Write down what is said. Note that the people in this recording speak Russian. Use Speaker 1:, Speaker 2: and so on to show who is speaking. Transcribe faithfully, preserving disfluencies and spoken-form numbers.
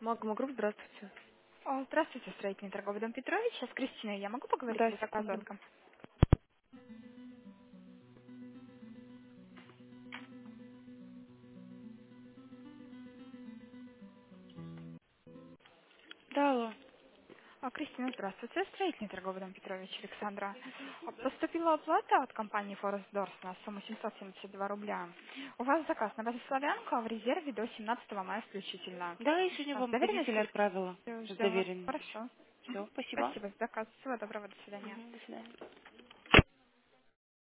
Speaker 1: Магма Групп, здравствуйте.
Speaker 2: О, здравствуйте, строительный торговый дом Петрович. Я с Кристиной. Я могу поговорить
Speaker 1: Да,
Speaker 2: по заказу
Speaker 1: секунду.
Speaker 2: от компании?
Speaker 1: Да, алло.
Speaker 2: А, Кристина, здравствуйте. Строительный торговый дом Петрович Александра. А, Поступила оплата от компании Forest Doors на сумму семьсот семьдесят два рубля. У вас заказ на базе славянку, а в резерве до семнадцатого мая включительно.
Speaker 1: Да, я сегодня
Speaker 2: А, С
Speaker 1: вам водителя
Speaker 2: доверенностью
Speaker 1: отправила с
Speaker 2: ждем вас.
Speaker 1: доверенностью.
Speaker 2: Хорошо.
Speaker 1: Все,
Speaker 2: Мгм.
Speaker 1: спасибо.
Speaker 2: Спасибо за заказ. Всего доброго. До свидания.
Speaker 1: Мгм, до свидания.